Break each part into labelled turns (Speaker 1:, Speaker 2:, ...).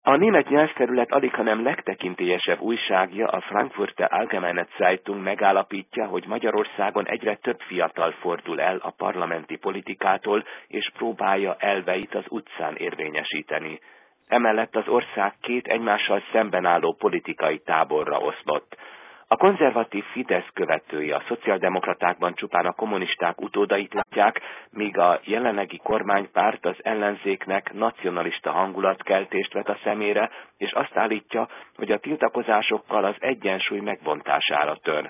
Speaker 1: A német nyelvterület alighanem legtekintélyesebb újságja, a Frankfurter Allgemeine Zeitung megállapítja, hogy Magyarországon egyre több fiatal fordul el a parlamenti politikától, és próbálja elveit az utcán érvényesíteni. Emellett az ország két egymással szemben álló politikai táborra oszlott. A konzervatív Fidesz követői a szociáldemokratákban csupán a kommunisták utódait látják, míg a jelenlegi kormánypárt az ellenzéknek nacionalista hangulatkeltést vet a szemére, és azt állítja, hogy a tiltakozásokkal az egyensúly megbontására tör.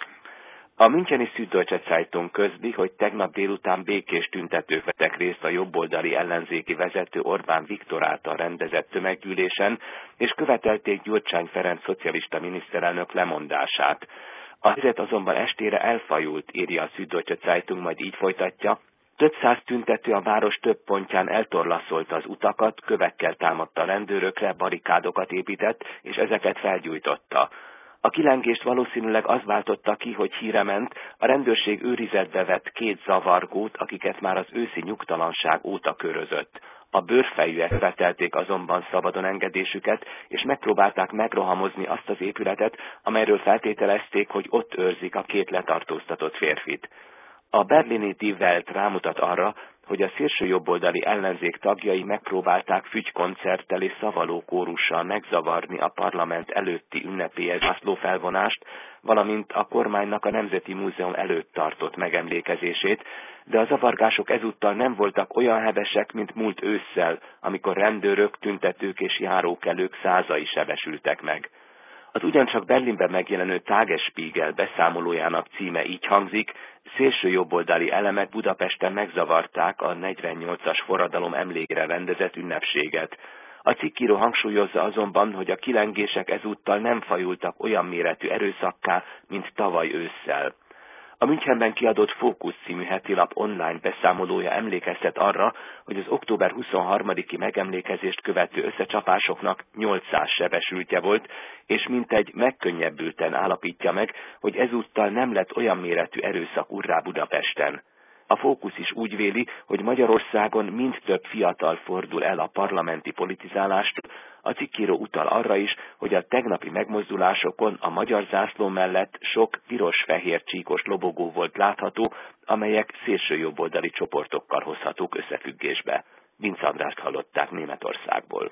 Speaker 1: A müncheni Süddeutsche Zeitung közli, hogy tegnap délután békés tüntetők vettek részt a jobboldali ellenzéki vezető Orbán Viktor által rendezett tömeggyűlésen, és követelték Gyurcsány Ferenc szocialista miniszterelnök lemondását. A helyzet azonban estére elfajult, írja a Süddeutsche Zeitung, majd így folytatja. Több száz tüntető a város több pontján eltorlaszolta az utakat, kövekkel támadta a rendőrökre, barikádokat épített, és ezeket felgyújtotta. A kilengést valószínűleg az váltotta ki, hogy híre ment, a rendőrség őrizetbe vett két zavargót, akiket már az őszi nyugtalanság óta körözött. A bőrfejűek követelték azonban szabadon engedésüket, és megpróbálták megrohamozni azt az épületet, amelyről feltételezték, hogy ott őrzik a két letartóztatott férfit. A berlini Die Welt rámutat arra, hogy a szélsőjobboldali ellenzék tagjai megpróbálták fügykoncerttel és szavaló kórussal megzavarni a parlament előtti ünnepélyes zászlófelvonást, valamint a kormánynak a Nemzeti Múzeum előtt tartott megemlékezését, de a zavargások ezúttal nem voltak olyan hevesek, mint múlt ősszel, amikor rendőrök, tüntetők és járókelők százai sebesültek meg. Az ugyancsak Berlinben megjelenő Tagesspiegel beszámolójának címe így hangzik: szélsőjobboldali elemek Budapesten megzavarták a 48-as forradalom emlékére rendezett ünnepséget. A cikkíró hangsúlyozza azonban, hogy a kilengések ezúttal nem fajultak olyan méretű erőszakká, mint tavaly ősszel. A Münchenben kiadott Fókusz című hetilap online beszámolója emlékeztet arra, hogy az október 23-i megemlékezést követő összecsapásoknak 800 sebesültje volt, és mintegy megkönnyebbülten állapítja meg, hogy ezúttal nem lett olyan méretű erőszak urrá Budapesten. A Fókusz is úgy véli, hogy Magyarországon mind több fiatal fordul el a parlamenti politizálást. A cikkíró utal arra is, hogy a tegnapi megmozdulásokon a magyar zászló mellett sok piros-fehér csíkos lobogó volt látható, amelyek szélsőjobboldali csoportokkal hozhatók összefüggésbe. Vince Andrást hallották Németországból.